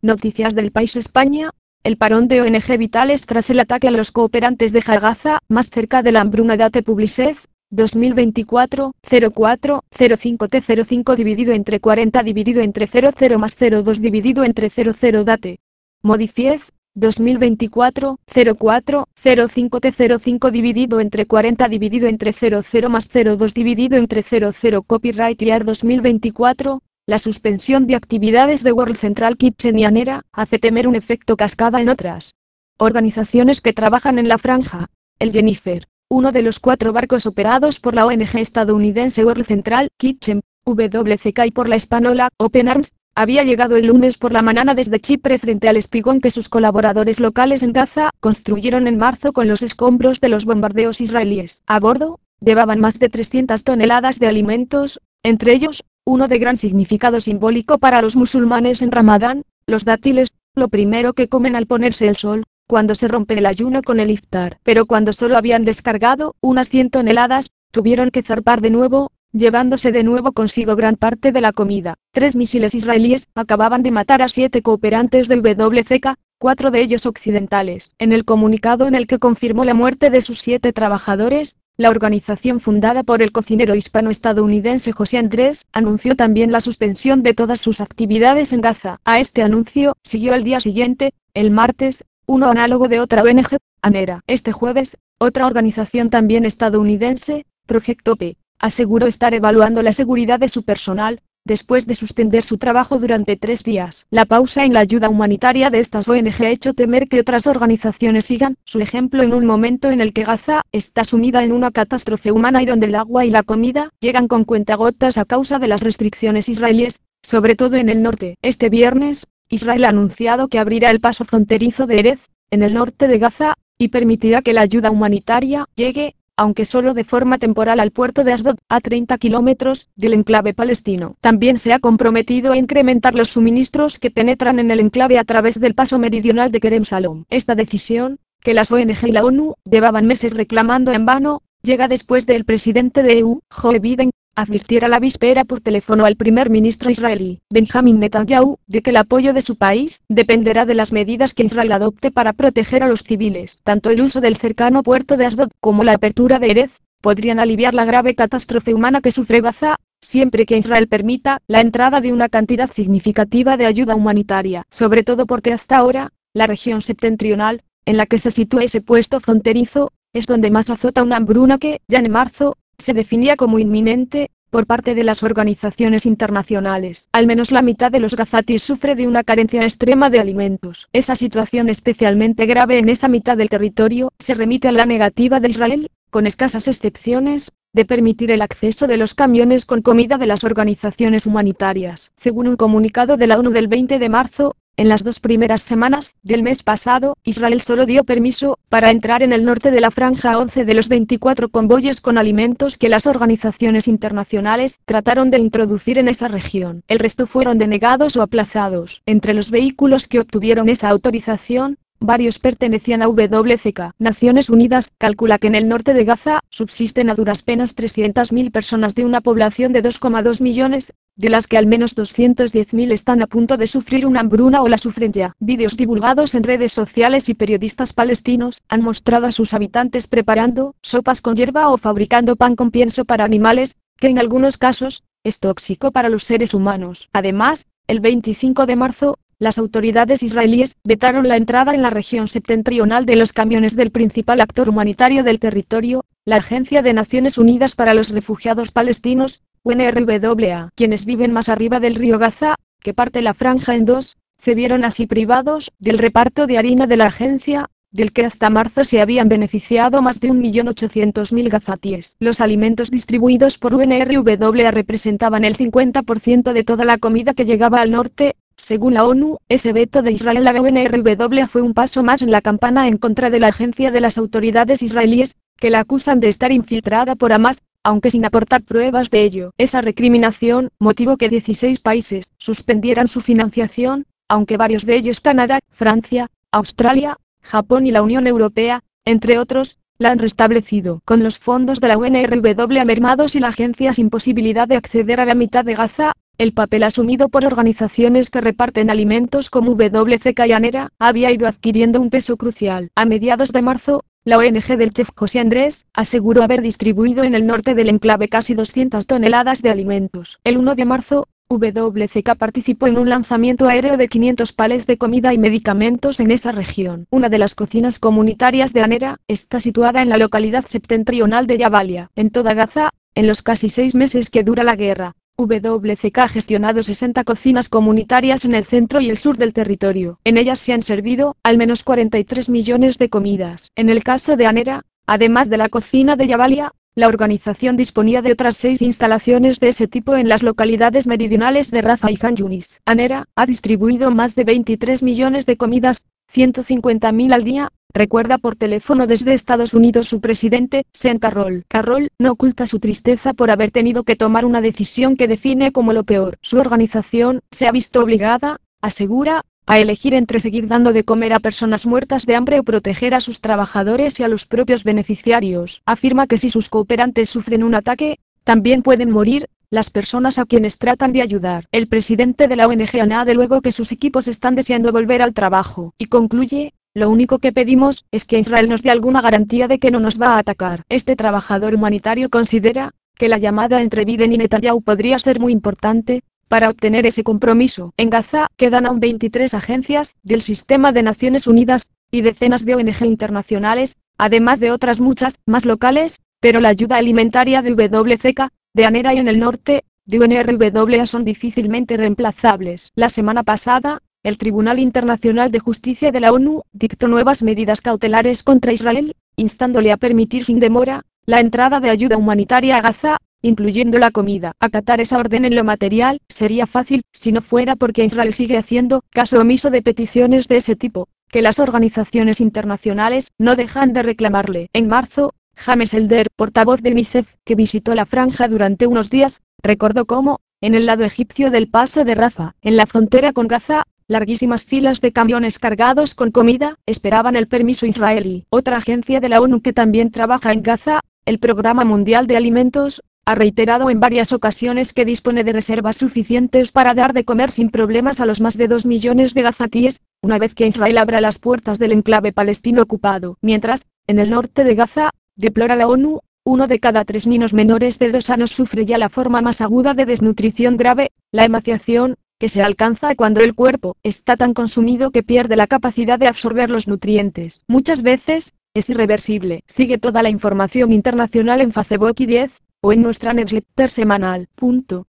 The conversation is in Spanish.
Noticias del País España. El parón de ONG vitales tras el ataque a los cooperantes de Gaza, más cerca de la hambruna. Date Publicez, 2024, 04-05T05 dividido entre 40 dividido entre 00 más 02 dividido entre 00 Date. Modifiez, 2024, 04-05T05 dividido entre 40 dividido entre 00 más 02 dividido entre 00 Copyright Year 2024. La suspensión de actividades de World Central Kitchen y Anera hace temer un efecto cascada en otras organizaciones que trabajan en la franja. El Jennifer, uno de los 4 barcos operados por la ONG estadounidense World Central Kitchen, WCK y por la española Open Arms, había llegado el lunes por la mañana desde Chipre frente al espigón que sus colaboradores locales en Gaza construyeron en marzo con los escombros de los bombardeos israelíes. A bordo, llevaban más de 300 toneladas de alimentos, entre ellos, uno de gran significado simbólico para los musulmanes en Ramadán, los dátiles, lo primero que comen al ponerse el sol, cuando se rompe el ayuno con el iftar. Pero cuando solo habían descargado unas 100 toneladas, tuvieron que zarpar de nuevo, llevándose de nuevo consigo gran parte de la comida. 3 misiles israelíes acababan de matar a 7 cooperantes de WCK, 4 de ellos occidentales. En el comunicado en el que confirmó la muerte de sus 7 trabajadores, la organización fundada por el cocinero hispano-estadounidense José Andrés anunció también la suspensión de todas sus actividades en Gaza. A este anuncio siguió al día siguiente, el martes, uno análogo de otra ONG, Anera. Este jueves, otra organización también estadounidense, Proyecto P, aseguró estar evaluando la seguridad de su personal, después de suspender su trabajo durante 3 días. La pausa en la ayuda humanitaria de estas ONG ha hecho temer que otras organizaciones sigan su ejemplo en un momento en el que Gaza está sumida en una catástrofe humana y donde el agua y la comida llegan con cuentagotas a causa de las restricciones israelíes, sobre todo en el norte. Este viernes, Israel ha anunciado que abrirá el paso fronterizo de Erez, en el norte de Gaza, y permitirá que la ayuda humanitaria llegue, aunque solo de forma temporal, al puerto de Asdod, a 30 kilómetros del enclave palestino. También se ha comprometido a incrementar los suministros que penetran en el enclave a través del paso meridional de Kerem Shalom. Esta decisión, que las ONG y la ONU llevaban meses reclamando en vano, llega después del presidente de EU, Joe Biden, advirtiera la víspera por teléfono al primer ministro israelí, Benjamin Netanyahu, de que el apoyo de su país dependerá de las medidas que Israel adopte para proteger a los civiles. Tanto el uso del cercano puerto de Asdod como la apertura de Erez podrían aliviar la grave catástrofe humana que sufre Gaza, siempre que Israel permita la entrada de una cantidad significativa de ayuda humanitaria, sobre todo porque hasta ahora, la región septentrional, en la que se sitúa ese puesto fronterizo, es donde más azota una hambruna que, ya en marzo, se definía como inminente, por parte de las organizaciones internacionales. Al menos la mitad de los gazatíes sufre de una carencia extrema de alimentos. Esa situación especialmente grave en esa mitad del territorio se remite a la negativa de Israel, con escasas excepciones, de permitir el acceso de los camiones con comida de las organizaciones humanitarias. Según un comunicado de la ONU del 20 de marzo, en las 2 primeras semanas del mes pasado, Israel solo dio permiso para entrar en el norte de la franja a 11 de los 24 convoyes con alimentos que las organizaciones internacionales trataron de introducir en esa región. El resto fueron denegados o aplazados. Entre los vehículos que obtuvieron esa autorización, varios pertenecían a WCK. Naciones Unidas calcula que en el norte de Gaza subsisten a duras penas 300.000 personas de una población de 2,2 millones, de las que al menos 210.000 están a punto de sufrir una hambruna o la sufren ya. Vídeos divulgados en redes sociales y periodistas palestinos han mostrado a sus habitantes preparando sopas con hierba o fabricando pan con pienso para animales, que en algunos casos es tóxico para los seres humanos. Además, el 25 de marzo, las autoridades israelíes vetaron la entrada en la región septentrional de los camiones del principal actor humanitario del territorio, la Agencia de Naciones Unidas para los Refugiados Palestinos, UNRWA. Quienes viven más arriba del río Gaza, que parte la franja en dos, se vieron así privados del reparto de harina de la agencia, del que hasta marzo se habían beneficiado más de 1.800.000 gazatíes. Los alimentos distribuidos por UNRWA representaban el 50% de toda la comida que llegaba al norte. Según la ONU, ese veto de Israel a la UNRWA fue un paso más en la campana en contra de la agencia de las autoridades israelíes, que la acusan de estar infiltrada por Hamas, aunque sin aportar pruebas de ello. Esa recriminación motivó que 16 países suspendieran su financiación, aunque varios de ellos, Canadá, Francia, Australia, Japón y la Unión Europea, entre otros, la han restablecido. Con los fondos de la UNRWA mermados y la agencia sin posibilidad de acceder a la mitad de Gaza, El papel asumido por organizaciones que reparten alimentos como WCK y ANERA había ido adquiriendo un peso crucial. A mediados de marzo, la ONG del chef José Andrés aseguró haber distribuido en el norte del enclave casi 200 toneladas de alimentos. El 1 de marzo, WCK participó en un lanzamiento aéreo de 500 palés de comida y medicamentos en esa región. Una de las cocinas comunitarias de ANERA está situada en la localidad septentrional de Jabalia, en toda Gaza. En los casi 6 meses que dura la guerra, WCK ha gestionado 60 cocinas comunitarias en el centro y el sur del territorio. En ellas se han servido, al menos 43 millones de comidas. En el caso de ANERA, además de la cocina de Jabalia, la organización disponía de otras 6 instalaciones de ese tipo en las localidades meridionales de Rafah y Khan Yunis. ANERA ha distribuido más de 23 millones de comidas, 150.000 al día, recuerda por teléfono desde Estados Unidos su presidente, Sean Carroll. Carroll no oculta su tristeza por haber tenido que tomar una decisión que define como lo peor. Su organización se ha visto obligada, asegura, a elegir entre seguir dando de comer a personas muertas de hambre o proteger a sus trabajadores y a los propios beneficiarios. Afirma que si sus cooperantes sufren un ataque, también pueden morir las personas a quienes tratan de ayudar. El presidente de la ONG añade luego que sus equipos están deseando volver al trabajo, y concluye: lo único que pedimos es que Israel nos dé alguna garantía de que no nos va a atacar. Este trabajador humanitario considera que la llamada entre Biden y Netanyahu podría ser muy importante para obtener ese compromiso. En Gaza quedan aún 23 agencias del sistema de Naciones Unidas y decenas de ONG internacionales, además de otras muchas más locales, pero la ayuda alimentaria de WCK, de ANERA y en el norte, de UNRWA son difícilmente reemplazables. La semana pasada, el Tribunal Internacional de Justicia de la ONU dictó nuevas medidas cautelares contra Israel, instándole a permitir sin demora la entrada de ayuda humanitaria a Gaza, incluyendo la comida. Acatar esa orden en lo material sería fácil, si no fuera porque Israel sigue haciendo caso omiso de peticiones de ese tipo, que las organizaciones internacionales no dejan de reclamarle. En marzo, James Elder, portavoz de UNICEF, que visitó la franja durante unos días, recordó cómo, en el lado egipcio del paso de Rafah, en la frontera con Gaza, larguísimas filas de camiones cargados con comida esperaban el permiso israelí. Otra agencia de la ONU que también trabaja en Gaza, el Programa Mundial de Alimentos, ha reiterado en varias ocasiones que dispone de reservas suficientes para dar de comer sin problemas a los más de 2 millones de gazatíes, una vez que Israel abra las puertas del enclave palestino ocupado. Mientras, en el norte de Gaza, deplora la ONU, 1 de cada 3 niños menores de 2 años sufre ya la forma más aguda de desnutrición grave, la emaciación, que se alcanza cuando el cuerpo está tan consumido que pierde la capacidad de absorber los nutrientes. Muchas veces, es irreversible. Sigue toda la información internacional en Facebook y 10, o en nuestra newsletter semanal.